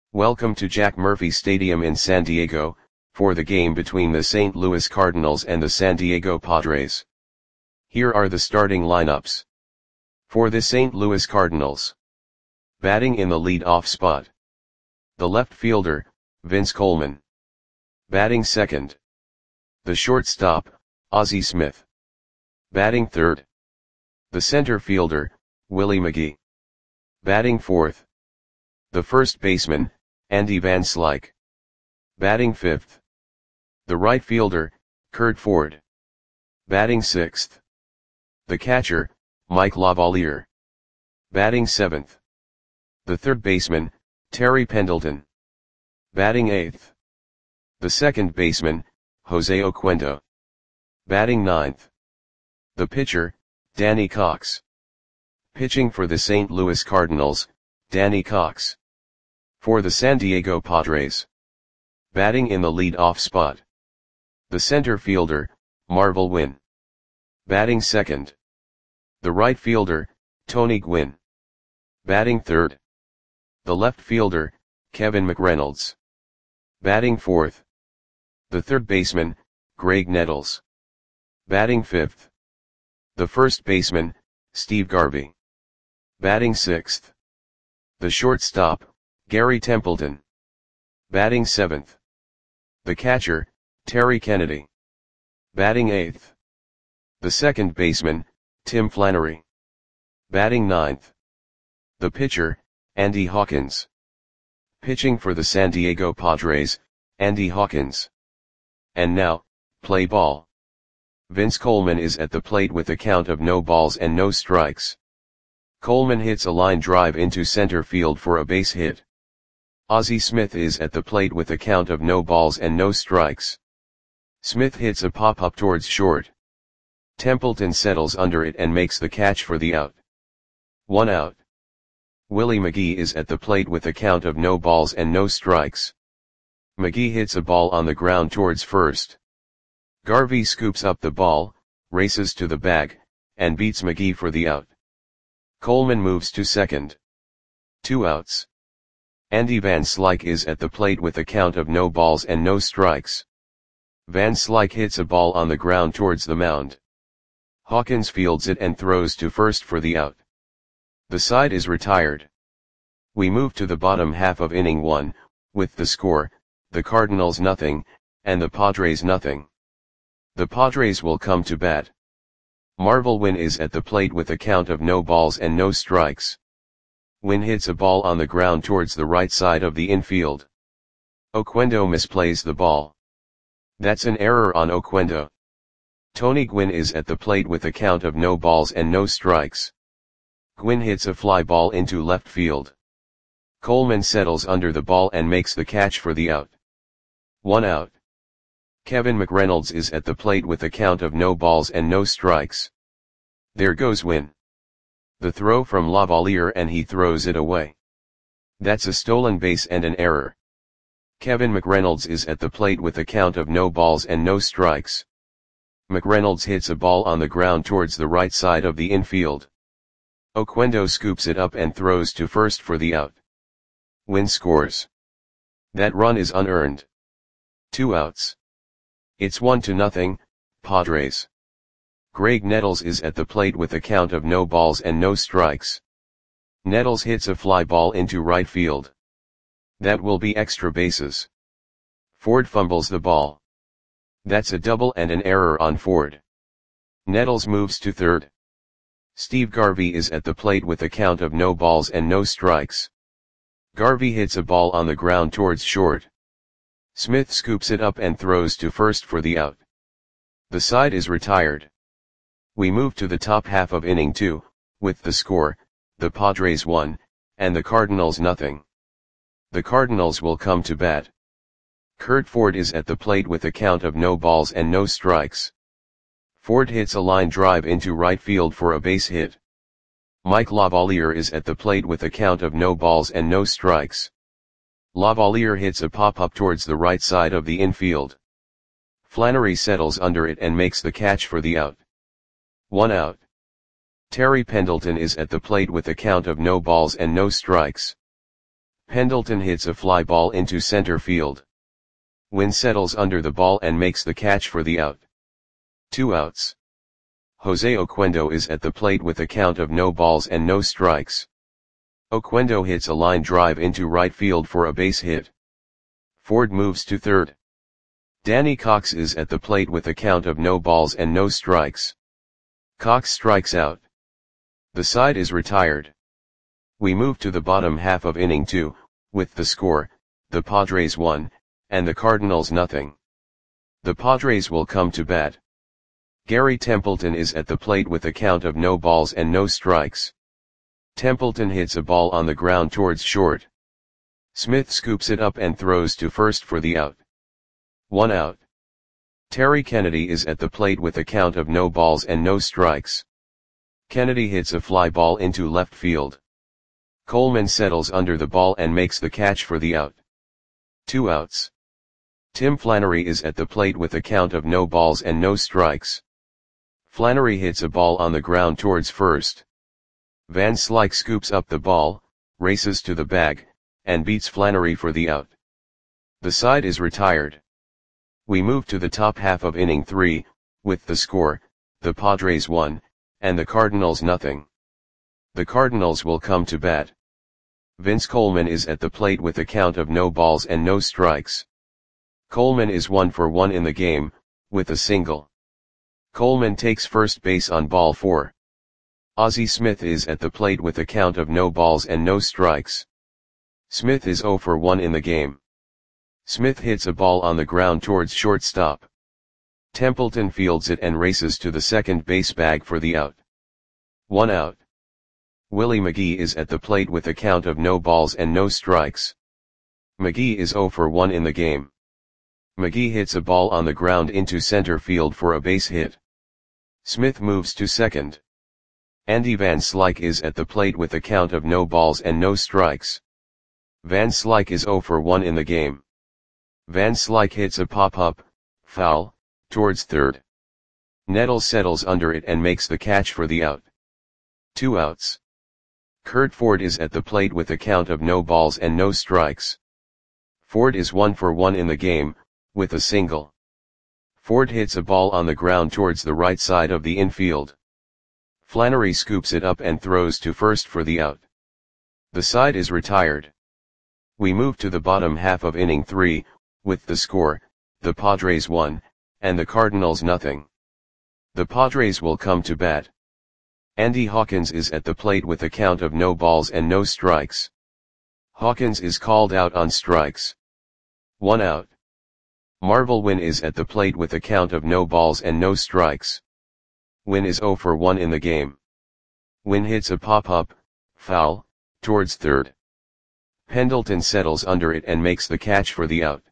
Welcome to Jack Murphy Stadium in San Diego, for the game between the St. Louis Cardinals and the San Diego Padres. Here are the starting lineups. For the St. Louis Cardinals. Batting in the lead-off spot. The left fielder, Vince Coleman. Batting second. The shortstop, Ozzie Smith. Batting third. The center fielder, Willie McGee. Batting fourth. The first baseman, Andy Van Slyke. Batting fifth. The right fielder, Curt Ford. Batting sixth. The catcher, Mike Lavalier. Batting seventh. The third baseman, Terry Pendleton. Batting eighth. The second baseman, Jose Oquendo. Batting ninth. The pitcher, Danny Cox. Pitching for the St. Louis Cardinals, Danny Cox. For the San Diego Padres. Batting in the lead-off spot. The center fielder, Marvel Wynn. Batting second. The right fielder, Tony Gwynn. Batting third. The left fielder, Kevin McReynolds. Batting fourth. The third baseman, Graig Nettles. Batting fifth. The first baseman, Steve Garvey. Batting sixth. The shortstop, Gary Templeton. Batting seventh. The catcher, Terry Kennedy. Batting eighth. The second baseman, Tim Flannery. Batting ninth. The pitcher, Andy Hawkins. Pitching for the San Diego Padres, Andy Hawkins. And now, play ball. Vince Coleman is at the plate with a count of no balls and no strikes. Coleman hits a line drive into center field for a base hit. Ozzie Smith is at the plate with a count of no balls and no strikes. Smith hits a pop-up towards short. Templeton settles under it and makes the catch for the out. 1 out. Willie McGee is at the plate with a count of no balls and no strikes. McGee hits a ball on the ground towards first. Garvey scoops up the ball, races to the bag, and beats McGee for the out. Coleman moves to second. 2 outs. Andy Van Slyke is at the plate with a count of no balls and no strikes. Van Slyke hits a ball on the ground towards the mound. Hawkins fields it and throws to first for the out. The side is retired. We move to the bottom half of inning 1, with the score, the Cardinals nothing, and the Padres nothing. The Padres will come to bat. Marvel Wynn is at the plate with a count of no balls and no strikes. Wynn hits a ball on the ground towards the right side of the infield. Oquendo misplays the ball. That's an error on Oquendo. Tony Gwynn is at the plate with a count of no balls and no strikes. Gwynn hits a fly ball into left field. Coleman settles under the ball and makes the catch for the out. 1 out. Kevin McReynolds is at the plate with a count of no balls and no strikes. There goes Wynn. The throw from Lavalier and he throws it away. That's a stolen base and an error. Kevin McReynolds is at the plate with a count of no balls and no strikes. McReynolds hits a ball on the ground towards the right side of the infield. Oquendo scoops it up and throws to first for the out. Wynn scores. That run is unearned. 2 outs. It's 1-0, Padres. Graig Nettles is at the plate with a count of no balls and no strikes. Nettles hits a fly ball into right field. That will be extra bases. Ford fumbles the ball. That's a double and an error on Ford. Nettles moves to third. Steve Garvey is at the plate with a count of no balls and no strikes. Garvey hits a ball on the ground towards short. Smith scoops it up and throws to first for the out. The side is retired. We move to the top half of inning 2, with the score, the Padres 1, and the Cardinals nothing. The Cardinals will come to bat. Curt Ford is at the plate with a count of no balls and no strikes. Ford hits a line drive into right field for a base hit. Mike Lavalier is at the plate with a count of no balls and no strikes. Lavalier hits a pop-up towards the right side of the infield. Flannery settles under it and makes the catch for the out. 1 out. Terry Pendleton is at the plate with a count of no balls and no strikes. Pendleton hits a fly ball into center field. Wynn settles under the ball and makes the catch for the out. 2 outs. Jose Oquendo is at the plate with a count of no balls and no strikes. Oquendo hits a line drive into right field for a base hit. Ford moves to third. Danny Cox is at the plate with a count of no balls and no strikes. Cox strikes out. The side is retired. We move to the bottom half of inning 2, with the score, the Padres 1, and the Cardinals nothing. The Padres will come to bat. Gary Templeton is at the plate with a count of no balls and no strikes. Templeton hits a ball on the ground towards short. Smith scoops it up and throws to first for the out. 1 out. Terry Kennedy is at the plate with a count of no balls and no strikes. Kennedy hits a fly ball into left field. Coleman settles under the ball and makes the catch for the out. 2 outs. Tim Flannery is at the plate with a count of no balls and no strikes. Flannery hits a ball on the ground towards first. Van Slyke scoops up the ball, races to the bag, and beats Flannery for the out. The side is retired. We move to the top half of inning 3, with the score, the Padres 1, and the Cardinals nothing. The Cardinals will come to bat. Vince Coleman is at the plate with a count of no balls and no strikes. Coleman is 1 for 1 in the game, with a single. Coleman takes first base on ball 4. Ozzie Smith is at the plate with a count of no balls and no strikes. Smith is 0 for 1 in the game. Smith hits a ball on the ground towards shortstop. Templeton fields it and races to the second base bag for the out. 1 out. Willie McGee is at the plate with a count of no balls and no strikes. McGee is 0 for 1 in the game. McGee hits a ball on the ground into center field for a base hit. Smith moves to second. Andy Van Slyke is at the plate with a count of no balls and no strikes. Van Slyke is 0 for 1 in the game. Van Slyke hits a pop-up, foul, towards third. Nettles settles under it and makes the catch for the out. 2 outs. Kurt Ford is at the plate with a count of no balls and no strikes. Ford is 1 for 1 in the game, with a single. Ford hits a ball on the ground towards the right side of the infield. Flannery scoops it up and throws to first for the out. The side is retired. We move to the bottom half of inning 3, with the score, the Padres 1, and the Cardinals nothing. The Padres will come to bat. Andy Hawkins is at the plate with a count of no balls and no strikes. Hawkins is called out on strikes. 1 out. Marvel Wynn is at the plate with a count of no balls and no strikes. Wynn is 0 for 1 in the game. Wynn hits a pop-up, foul, towards third. Pendleton settles under it and makes the catch for the out.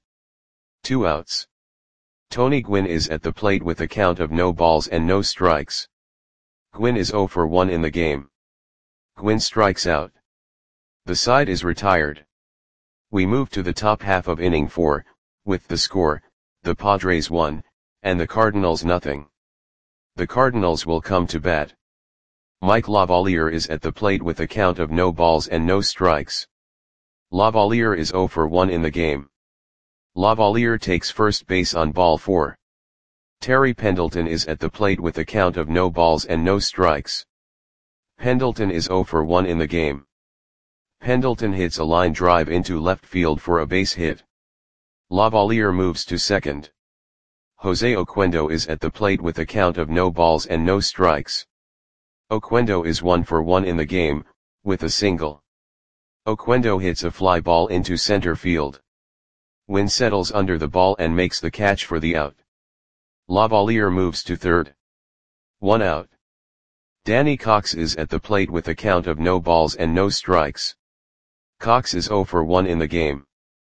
2 outs. Tony Gwynn is at the plate with a count of no balls and no strikes. Gwynn is 0 for 1 in the game. Gwynn strikes out. The side is retired. We move to the top half of inning 4, with the score, the Padres 1, and the Cardinals nothing. The Cardinals will come to bat. Mike Lavalier is at the plate with a count of no balls and no strikes. Lavalier is 0 for 1 in the game. Lavalier takes first base on ball 4. Terry Pendleton is at the plate with a count of no balls and no strikes. Pendleton is 0 for 1 in the game. Pendleton hits a line drive into left field for a base hit. Lavalier moves to second. Jose Oquendo is at the plate with a count of no balls and no strikes. Oquendo is 1 for 1 in the game, with a single. Oquendo hits a fly ball into center field. Wynn settles under the ball and makes the catch for the out. Lavalier moves to third. 1 out. Danny Cox is at the plate with a count of no balls and no strikes. Cox is 0 for 1 in the game.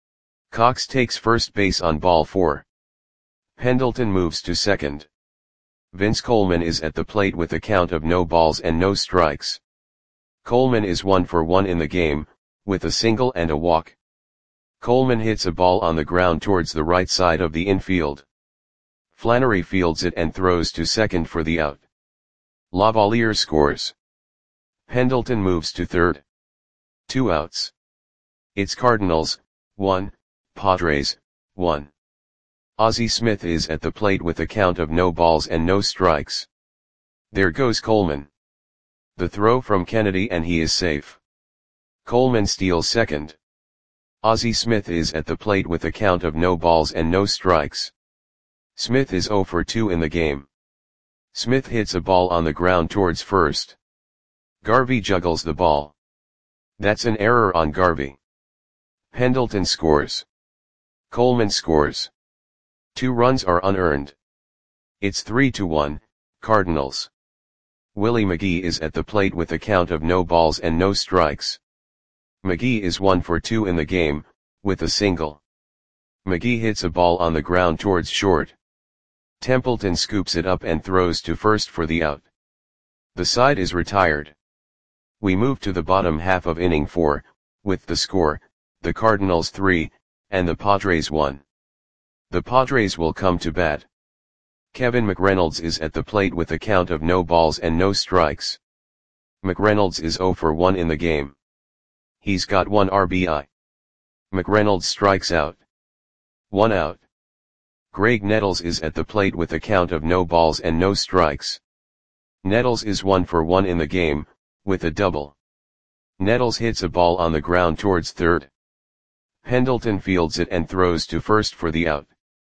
Cox takes first base on ball 4. Pendleton moves to second. Vince Coleman is at the plate with a count of no balls and no strikes. Coleman is 1 for 1 in the game, with a single and a walk. Coleman hits a ball on the ground towards the right side of the infield. Flannery fields it and throws to second for the out. Lavalier scores. Pendleton moves to third. 2 outs. It's Cardinals, 1, Padres, 1. Ozzie Smith is at the plate with a count of no balls and no strikes. There goes Coleman. The throw from Kennedy and he is safe. Coleman steals second. Ozzie Smith is at the plate with a count of no balls and no strikes. Smith is 0 for 2 in the game. Smith hits a ball on the ground towards first. Garvey juggles the ball. That's an error on Garvey. Pendleton scores. Coleman scores. 2 runs are unearned. It's 3-1, Cardinals. Willie McGee is at the plate with a count of no balls and no strikes. McGee is 1 for 2 in the game, with a single. McGee hits a ball on the ground towards short. Templeton scoops it up and throws to first for the out. The side is retired. We move to the bottom half of inning 4, with the score, the Cardinals 3, and the Padres 1. The Padres will come to bat. Kevin McReynolds is at the plate with a count of no balls and no strikes. McReynolds is 0 for 1 in the game. He's got 1 RBI. McReynolds strikes out. 1 out. Greg Nettles is at the plate with a count of no balls and no strikes. Nettles is 1 for 1 in the game, with a double. Nettles hits a ball on the ground towards third. Pendleton fields it and throws to first for the out.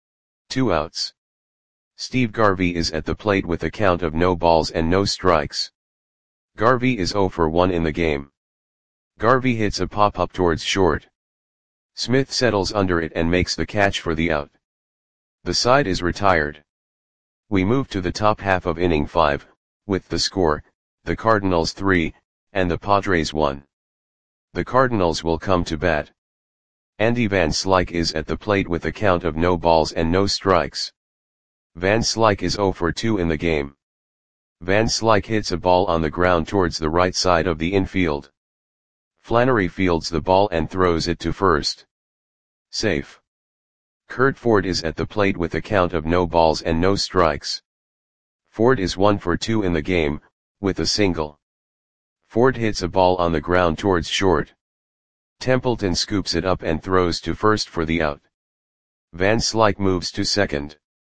2 outs. Steve Garvey is at the plate with a count of no balls and no strikes. Garvey is 0 for 1 in the game. Garvey hits a pop-up towards short. Smith settles under it and makes the catch for the out. The side is retired. We move to the top half of inning 5, with the score, the Cardinals 3, and the Padres 1. The Cardinals will come to bat. Andy Van Slyke is at the plate with a count of no balls and no strikes. Van Slyke is 0 for 2 in the game. Van Slyke hits a ball on the ground towards the right side of the infield. Flannery fields the ball and throws it to first. Safe. Kurt Ford is at the plate with a count of no balls and no strikes. Ford is 1 for 2 in the game, with a single. Ford hits a ball on the ground towards short. Templeton scoops it up and throws to first for the out. Van Slyke moves to second.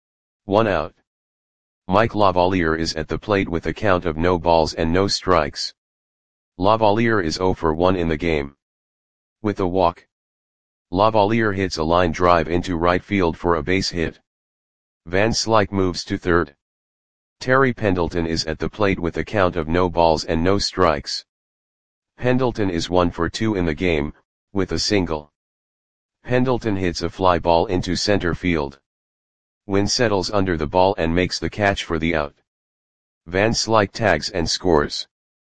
1 out. Mike Lavalier is at the plate with a count of no balls and no strikes. Lavalier is 0 for 1 in the game. With a walk. Lavalier hits a line drive into right field for a base hit. Van Slyke moves to third. Terry Pendleton is at the plate with a count of no balls and no strikes. Pendleton is 1 for 2 in the game, with a single. Pendleton hits a fly ball into center field. Wynn settles under the ball and makes the catch for the out. Van Slyke tags and scores.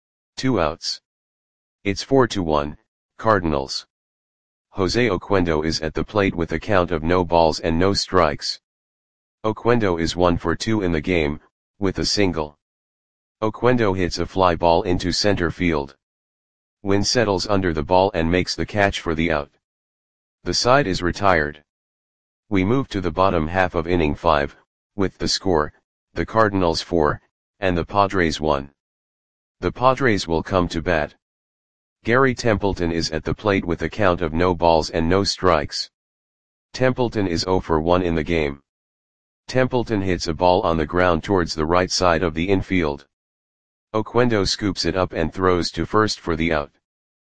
2 outs. It's 4-1, Cardinals. Jose Oquendo is at the plate with a count of no balls and no strikes. Oquendo is 1 for 2 in the game, with a single. Oquendo hits a fly ball into center field. Wynn settles under the ball and makes the catch for the out. The side is retired. We move to the bottom half of inning 5, with the score, the Cardinals 4, and the Padres 1. The Padres will come to bat. Gary Templeton is at the plate with a count of no balls and no strikes. Templeton is 0 for 1 in the game. Templeton hits a ball on the ground towards the right side of the infield. Oquendo scoops it up and throws to first for the out.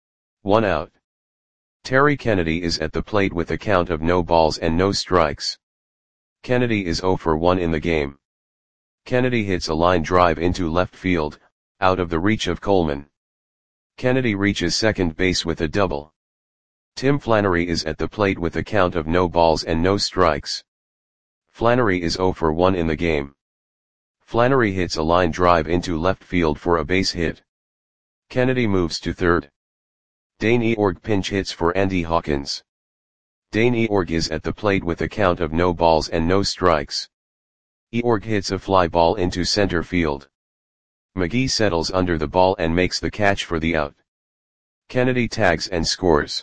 1 out. Terry Kennedy is at the plate with a count of no balls and no strikes. Kennedy is 0 for 1 in the game. Kennedy hits a line drive into left field, out of the reach of Coleman. Kennedy reaches second base with a double. Tim Flannery is at the plate with a count of no balls and no strikes. Flannery is 0 for 1 in the game. Flannery hits a line drive into left field for a base hit. Kennedy moves to third. Dane Eorg pinch hits for Andy Hawkins. Dane Eorg is at the plate with a count of no balls and no strikes. Eorg hits a fly ball into center field. McGee settles under the ball and makes the catch for the out. Kennedy tags and scores.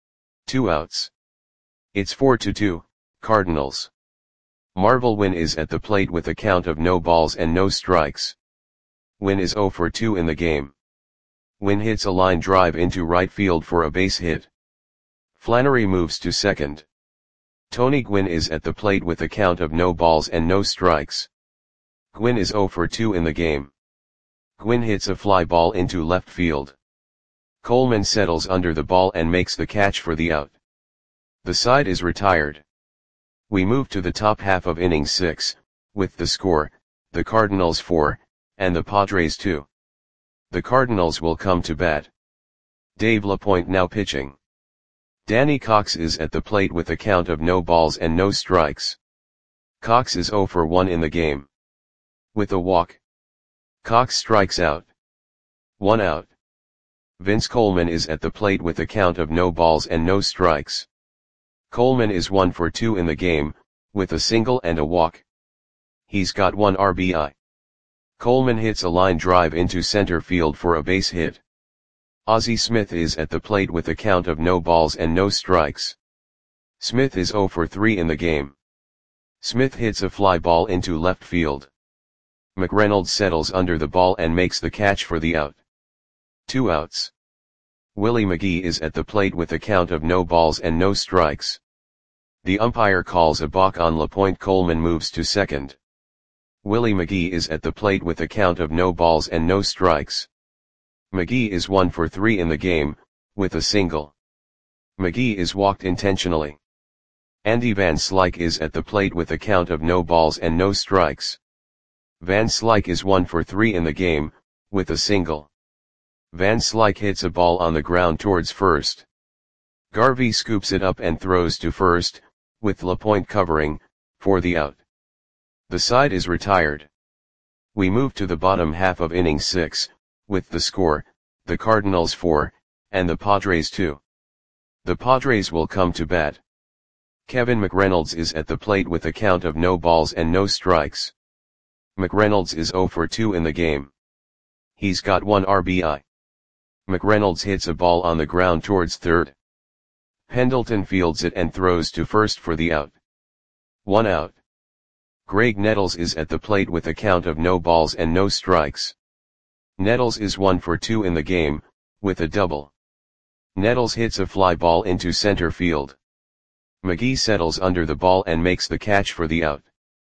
2 outs. It's 4-2, Cardinals. Marvel Wynn is at the plate with a count of no balls and no strikes. Wynn is 0 for 2 in the game. Wynn hits a line drive into right field for a base hit. Flannery moves to second. Tony Gwynn is at the plate with a count of no balls and no strikes. Gwynn is 0 for 2 in the game. Gwynn hits a fly ball into left field. Coleman settles under the ball and makes the catch for the out. The side is retired. We move to the top half of inning 6, with the score, the Cardinals 4, and the Padres 2. The Cardinals will come to bat. Dave LaPointe now pitching. Danny Cox is at the plate with a count of no balls and no strikes. Cox is 0 for 1 in the game. With a walk, Cox strikes out. 1 out. Vince Coleman is at the plate with a count of no balls and no strikes. Coleman is 1 for 2 in the game, with a single and a walk. He's got 1 RBI. Coleman hits a line drive into center field for a base hit. Ozzie Smith is at the plate with a count of no balls and no strikes. Smith is 0 for 3 in the game. Smith hits a fly ball into left field. McReynolds settles under the ball and makes the catch for the out. 2 outs. Willie McGee is at the plate with a count of no balls and no strikes. The umpire calls a balk on LaPointe. Coleman moves to second. Willie McGee is at the plate with a count of no balls and no strikes. McGee is 1 for 3 in the game, with a single. McGee is walked intentionally. Andy Van Slyke is at the plate with a count of no balls and no strikes. Van Slyke is 1 for 3 in the game, with a single. Van Slyke hits a ball on the ground towards first. Garvey scoops it up and throws to first, with LaPointe covering, for the out. The side is retired. We move to the bottom half of inning 6, with the score, the Cardinals 4, and the Padres 2. The Padres will come to bat. Kevin McReynolds is at the plate with a count of no balls and no strikes. McReynolds is 0 for 2 in the game. He's got 1 RBI. McReynolds hits a ball on the ground towards third. Pendleton fields it and throws to first for the out. 1 out. Greg Nettles is at the plate with a count of no balls and no strikes. Nettles is 1 for 2 in the game, with a double. Nettles hits a fly ball into center field. McGee settles under the ball and makes the catch for the out.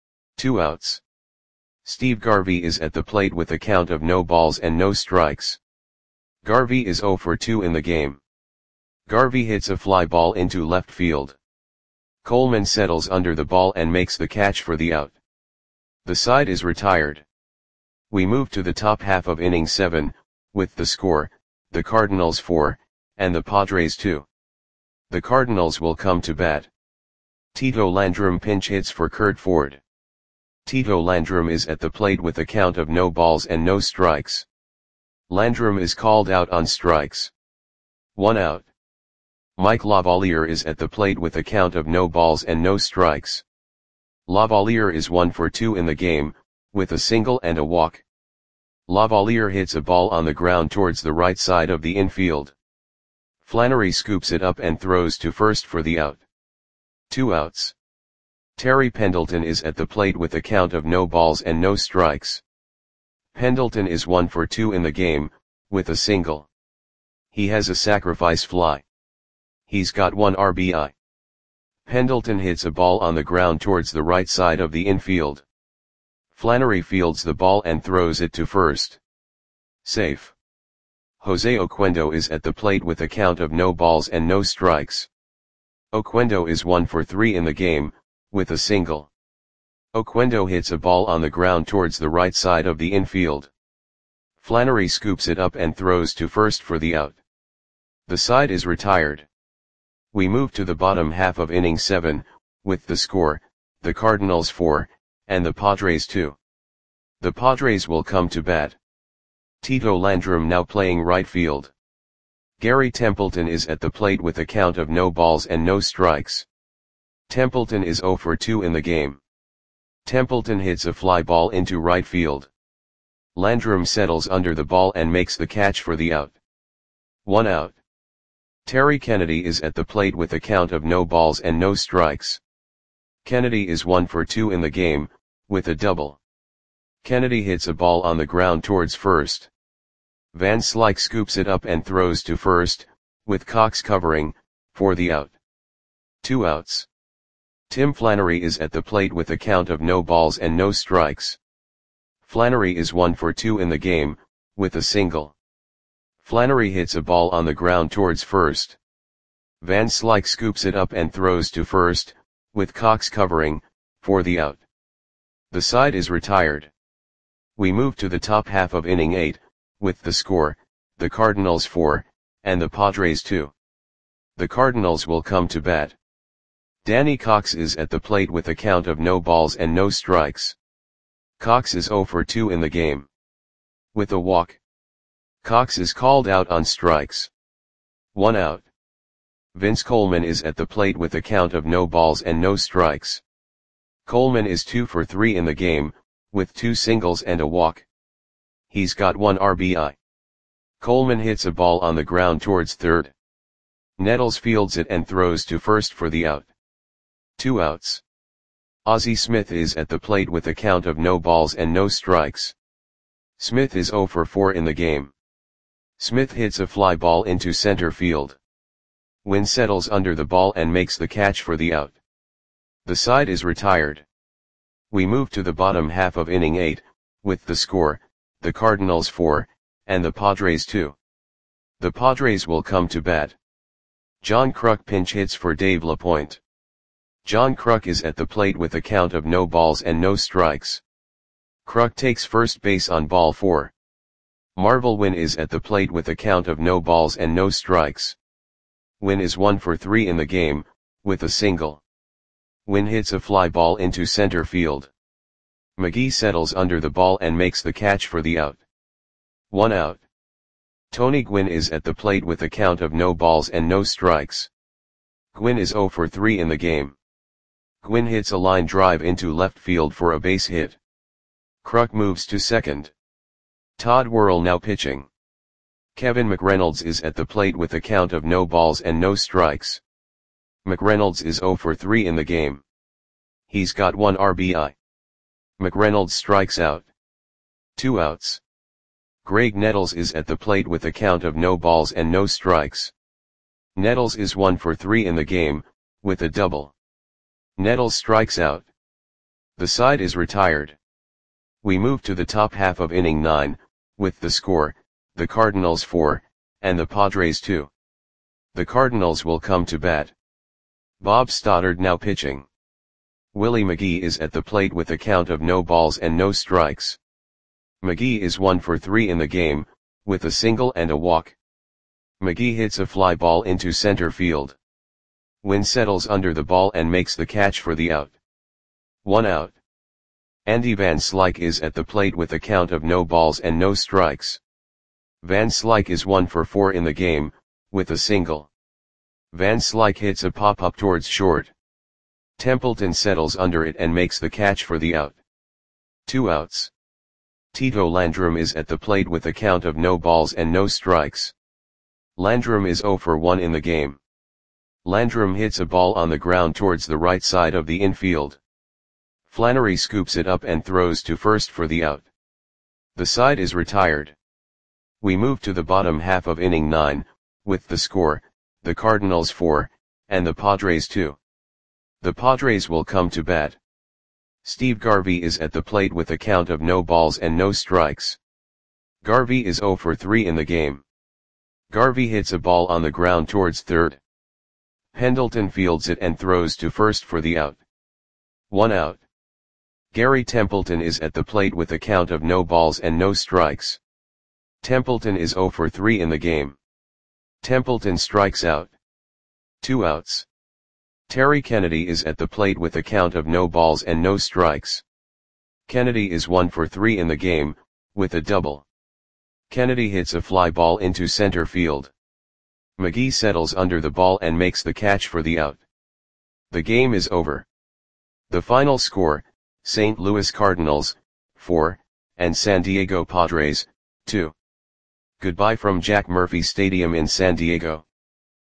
2 outs. Steve Garvey is at the plate with a count of no balls and no strikes. Garvey is 0 for 2 in the game. Garvey hits a fly ball into left field. Coleman settles under the ball and makes the catch for the out. The side is retired. We move to the top half of inning 7, with the score, the Cardinals 4, and the Padres 2. The Cardinals will come to bat. Tito Landrum pinch hits for Curt Ford. Tito Landrum is at the plate with a count of no balls and no strikes. Landrum is called out on strikes. 1 out. Mike Lavalier is at the plate with a count of no balls and no strikes. Lavalier is 1 for 2 in the game, with a single and a walk. Lavalier hits a ball on the ground towards the right side of the infield. Flannery scoops it up and throws to first for the out. 2 outs. Terry Pendleton is at the plate with a count of no balls and no strikes. Pendleton is 1 for 2 in the game, with a single. He has a sacrifice fly. He's got 1 RBI. Pendleton hits a ball on the ground towards the right side of the infield. Flannery fields the ball and throws it to first. Safe. Jose Oquendo is at the plate with a count of no balls and no strikes. Oquendo is 1 for 3 in the game, with a single. Oquendo hits a ball on the ground towards the right side of the infield. Flannery scoops it up and throws to first for the out. The side is retired. We move to the bottom half of inning 7, with the score, the Cardinals 4, and the Padres 2. The Padres will come to bat. Tito Landrum now playing right field. Gary Templeton is at the plate with a count of no balls and no strikes. Templeton is 0 for 2 in the game. Templeton hits a fly ball into right field. Landrum settles under the ball and makes the catch for the out. 1 out. Terry Kennedy is at the plate with a count of no balls and no strikes. Kennedy is 1 for 2 in the game, with a double. Kennedy hits a ball on the ground towards first. Van Slyke scoops it up and throws to first, with Cox covering, for the out. 2 outs. Tim Flannery is at the plate with a count of no balls and no strikes. Flannery is 1 for 2 in the game, with a single. Flannery hits a ball on the ground towards first. Van Slyke scoops it up and throws to first, with Cox covering, for the out. The side is retired. We move to the top half of inning 8, with the score, the Cardinals 4, and the Padres 2. The Cardinals will come to bat. Danny Cox is at the plate with a count of no balls and no strikes. Cox is 0 for 2 in the game. With a walk. Cox is called out on strikes. 1 out. Vince Coleman is at the plate with a count of no balls and no strikes. Coleman is 2 for 3 in the game, with 2 singles and a walk. He's got 1 RBI. Coleman hits a ball on the ground towards third. Nettles fields it and throws to first for the out. 2 outs. Ozzie Smith is at the plate with a count of no balls and no strikes. Smith is 0 for 4 in the game. Smith hits a fly ball into center field. Wynn settles under the ball and makes the catch for the out. The side is retired. We move to the bottom half of inning 8, with the score, the Cardinals 4, and the Padres 2. The Padres will come to bat. John Kruk pinch hits for Dave LaPointe. John Kruk is at the plate with a count of no balls and no strikes. Kruk takes first base on ball 4. Marvel Wynn is at the plate with a count of no balls and no strikes. Wynn is 1 for 3 in the game, with a single. Wynn hits a fly ball into center field. McGee settles under the ball and makes the catch for the out. 1 out. Tony Gwynn is at the plate with a count of no balls and no strikes. Gwynn is 0 for 3 in the game. Gwynn hits a line drive into left field for a base hit. Kruk moves to second. Todd Worrell now pitching. Kevin McReynolds is at the plate with a count of no balls and no strikes. McReynolds is 0 for 3 in the game. He's got 1 RBI. McReynolds strikes out. 2 outs. Greg Nettles is at the plate with a count of no balls and no strikes. Nettles is 1 for 3 in the game, with a double. Nettles strikes out. The side is retired. We move to the top half of inning 9, with the score, the Cardinals 4, and the Padres 2. The Cardinals will come to bat. Bob Stoddard now pitching. Willie McGee is at the plate with a count of no balls and no strikes. McGee is 1 for 3 in the game, with a single and a walk. McGee hits a fly ball into center field. Wynn settles under the ball and makes the catch for the out. 1 out. Andy Van Slyke is at the plate with a count of no balls and no strikes. Van Slyke is 1 for 4 in the game, with a single. Van Slyke hits a pop-up towards short. Templeton settles under it and makes the catch for the out. 2 outs. Tito Landrum is at the plate with a count of no balls and no strikes. Landrum is 0 for 1 in the game. Landrum hits a ball on the ground towards the right side of the infield. Flannery scoops it up and throws to first for the out. The side is retired. We move to the bottom half of inning 9, with the score, the Cardinals 4, and the Padres 2. The Padres will come to bat. Steve Garvey is at the plate with a count of no balls and no strikes. Garvey is 0 for 3 in the game. Garvey hits a ball on the ground towards third. Pendleton fields it and throws to first for the out. 1 out. Gary Templeton is at the plate with a count of no balls and no strikes. Templeton is 0 for 3 in the game. Templeton strikes out. 2 outs. Terry Kennedy is at the plate with a count of no balls and no strikes. Kennedy is 1 for 3 in the game, with a double. Kennedy hits a fly ball into center field. McGee settles under the ball and makes the catch for the out. The game is over. The final score, St. Louis Cardinals, 4, and San Diego Padres, 2. Goodbye from Jack Murphy Stadium in San Diego.